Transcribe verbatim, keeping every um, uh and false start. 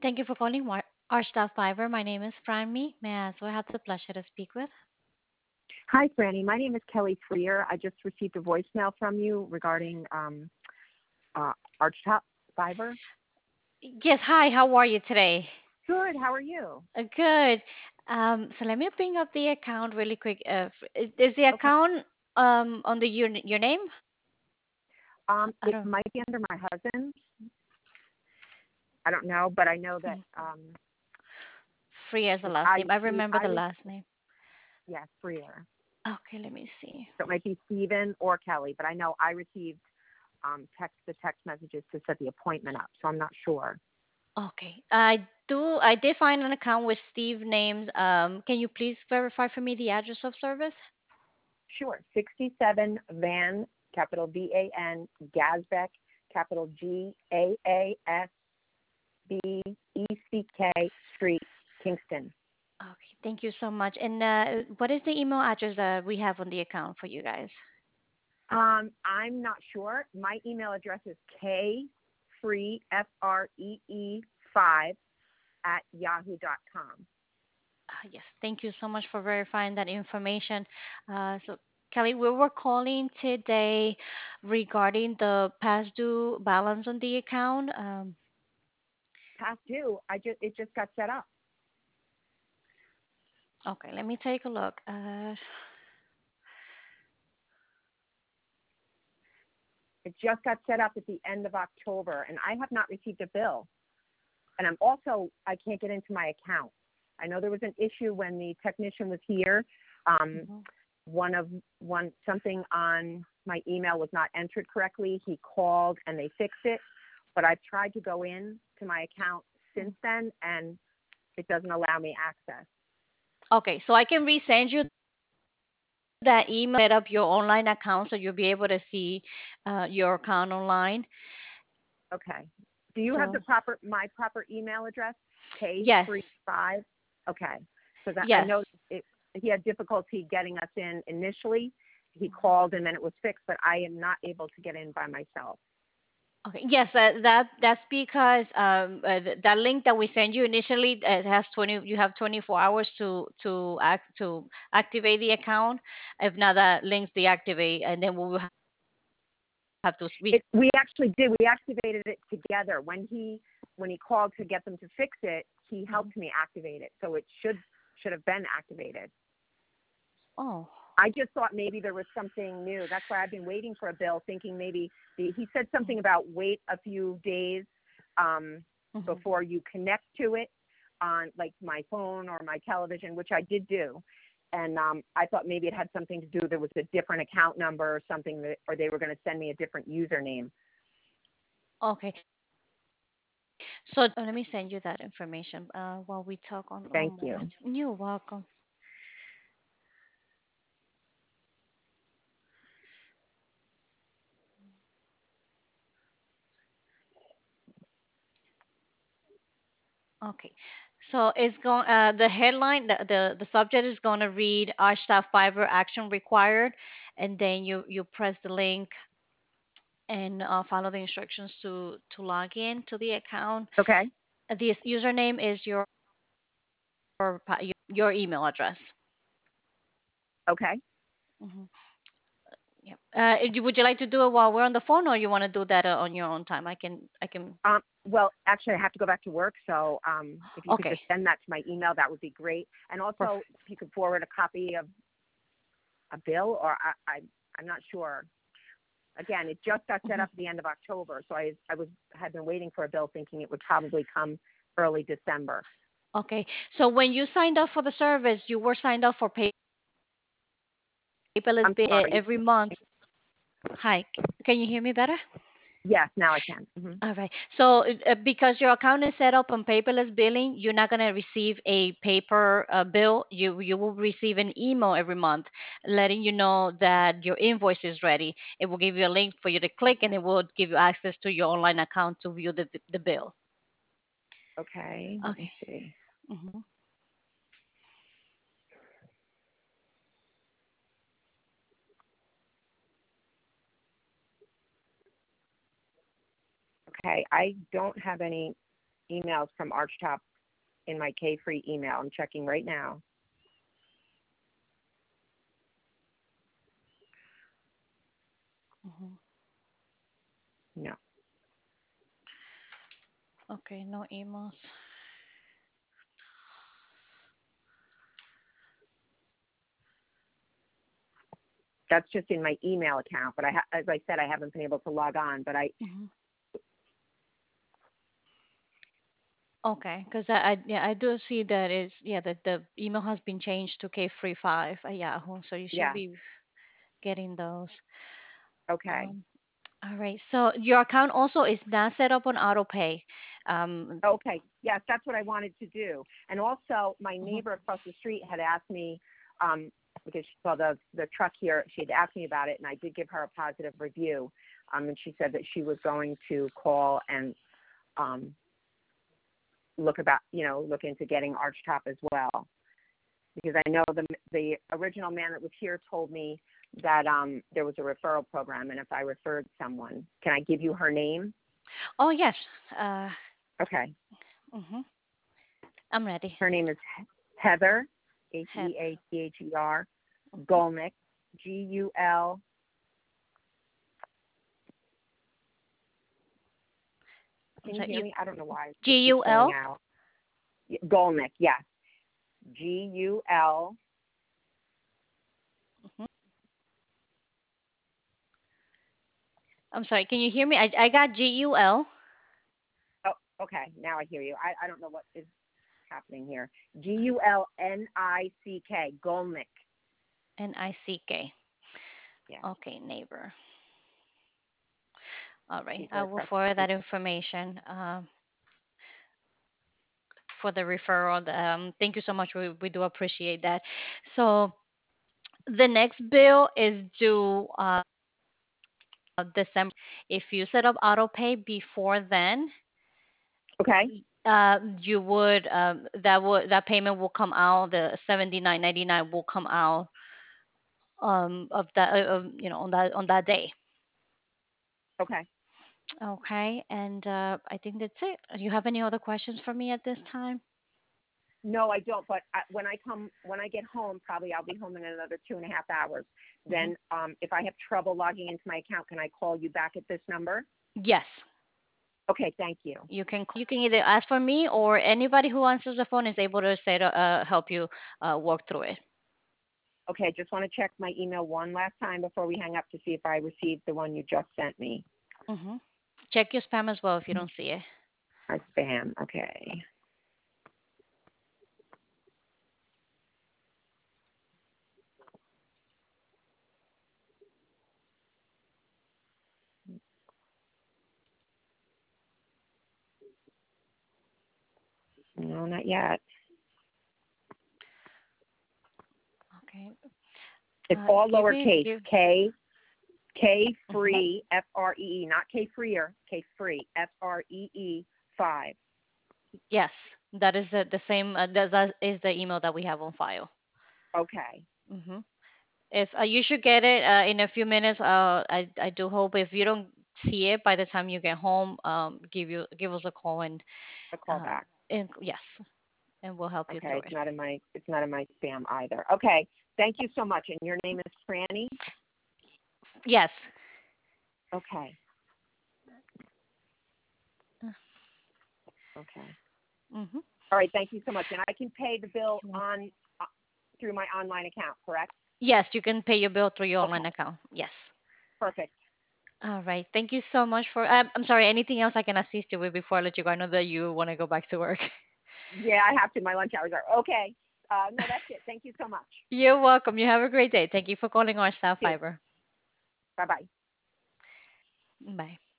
Thank you for calling Mar- our staff Fiverr. My name is Franmy. May I ask who I have the pleasure to speak with? Hi, Franny. My name is Kelly Freer. I just received a voicemail from you regarding um, uh, Archtop Fiber. Yes, hi, how are you today? Good. How are you? Uh, good. Um, so let me bring up the account really quick. Uh, f- is, is the Okay. account um on the your your name? Um, I it don't. might be under my husband. I don't know, but I know that mm, um, Free as the it's last I name. I receive. remember I the re- last name. yeah, Freer. Okay, let me see. So it might be Stephen or Kelly, but I know I received um, text the text messages to set the appointment up. So I'm not sure. Okay, I do. I did find an account with Steve names. Um, can you please verify for me the address of service? Sure. sixty-seven Van, capital V A N, Gazbeck, capital G A A S B E C K Street, Kingston. Okay, thank you so much. And uh, what is the email address that we have on the account for you guys? Um, I'm not sure. My email address is k free f r e e five at yahoo dot com. Uh, yes, thank you so much for verifying that information. Uh, so, Kelly, we were calling today regarding the past due balance on the account. Um, Past due. I just it just got set up. okay, let me take a look. Uh, It just got set up at the end of October, and I have not received a bill. And I'm also I can't get into my account. I know there was an issue when the technician was here. Um, mhm. one of one something on my email was not entered correctly. He called and they fixed it, but I've tried to go in to my account since then, and it doesn't allow me access. Okay, so I can resend you that email, set up your online account so you'll be able to see uh, your account online. Okay. Do you have So, the proper my proper email address? K yes, three five. Okay. Because I, I yes. know it, he had difficulty getting us in initially. He called and then it was fixed, but I am not able to get in by myself. Okay. Yes, that, that that's because um uh, th- that link that we send you initially, uh, it has twenty. You have twenty-four hours to to act to activate the account. If not, that links deactivate, and then we will have to speak. It, we actually did. We activated it together. When he when he called to get them to fix it, he Mhm. helped me activate it. So it should should have been activated. Oh. I just thought maybe there was something new. That's why I've been waiting for a bill, thinking maybe the, he said something about wait a few days um, Mm-hmm. before you connect to it on like my phone or my television, which I did do. And um, I thought maybe it had something to do. There was a different account number or something, that, or they were going to send me a different username. Okay. So uh, let me send you that information uh, while we talk on Thank one moment. you. You're welcome. Okay. So it's going. Uh, the headline, the, the the subject is going to read "Our staff fiber action required," and then you you press the link and uh, follow the instructions to to log in to the account. Okay. Uh, This username is your pa- your email address. Okay. Hmm. Yeah. Uh, you- would you like to do it while we're on the phone, or you want to do that uh, on your own time? I can I can. Um, well, actually, I have to go back to work, so um, if you could Okay. just send that to my email, that would be great. And also, Perfect. if you could forward a copy of a bill, or I, I I'm not sure. Again, it just got set Mhm. up at the end of October, so I I was had been waiting for a bill, thinking it would probably come early December. Okay. So when you signed up for the service, you were signed up for pay- paperless I'm bill uh, sorry. every month. Hi. c- Can you hear me better? Yes, now I can. Hmm. All right. So, uh, because your account is set up on paperless billing, you're not going to receive a paper uh, bill. You you will receive an email every month letting you know that your invoice is ready. It will give you a link for you to click, and it will give you access to your online account to view the the bill. Okay, let me Okay. see. Hmm. Okay, I don't have any emails from Archtop in my K-Free email. I'm checking right now. Mhm. No. Okay, no emails. That's just in my email account, but I, ha- as I said, I haven't been able to log on. But I, Mhm. Okay, because I, I yeah I do see that is yeah that the email has been changed to K three five at Yahoo, so you should yeah, be getting those. okay, Um, all right. So your account also is not set up on auto pay. Um, okay, yes, that's what I wanted to do. And also, my mhm. neighbor across the street had asked me, um, because she saw the the truck here, she had asked me about it, and I did give her a positive review. Um, and she said that she was going to call and um, look about, you know, look into getting Archtop as well. Because I know the the original man that was here told me that um, there was a referral program, and if I referred someone, can I give you her name? Oh yes. Uh, Okay, mhm. I'm ready. her name is Heather, H Head. E A T H E R, Gulnick, G U L. I'm Can you sorry. hear You me? I don't know why it G keeps U going L. out. Gulnick, yes, G U L. Mhm. I'm sorry. Can you hear me? I I got G U L Oh, okay, now I hear you. I, I don't know what is happening here. G U L N I C K, Gulnick. N I C K. Yeah, Okay, neighbor. All right. she's I right will across forward the that information um, for the referral. Um, thank you so much. We we do appreciate that. So the next bill is due uh, December. If you set up auto pay before then, Okay. uh, you would um, that would that payment will come out. The seventy nine ninety nine will come out um, of that uh, um, you know on that on that day. Okay. Okay, and uh, I think that's it. Do you have any other questions for me at this time? No, I don't. But I, when I come, when I get home, probably I'll be home in another two and a half hours. Hmm. Then, um, if I have trouble logging into my account, can I call you back at this number? Yes, Okay. Thank you. you can. You can either ask for me or anybody who answers the phone is able to say to uh, help you uh, work through it. Okay. Just want to check my email one last time before we hang up to see if I received the one you just sent me. Hmm. Check your spam as well if you don't see it. My spam. Okay. No, not yet. Okay. It's Uh, all give me. lowercase. Give. K K Mhm. free F R E E, not K freer. K free F R E E five. Yes, that is the, the same. Uh, that, that is the email that we have on file. Okay. Hmm. If uh, you should get it uh, in a few minutes, uh, I I do hope if you don't see it by the time you get home, um, give you give us a call and A call uh, back. and yes, and we'll help you Okay, through it's it. not in my it's not in my spam either. Okay, thank you so much. And your name is Franny. Yes. Okay, okay. Mm-hmm. All right, thank you so much. And I can pay the bill on uh, through my online account, correct? Yes, you can pay your bill through your Okay, online account. Yes. perfect. All right. Thank you so much for. Um, I'm sorry. Anything else I can assist you with before I let you go? I know that you want to go back to work. Yeah, I have to. My lunch hours are okay. Uh, no, that's it. Thank you so much. You're welcome. You have a great day. Thank you for calling our staff You too. fiber. Bye bye. Bye.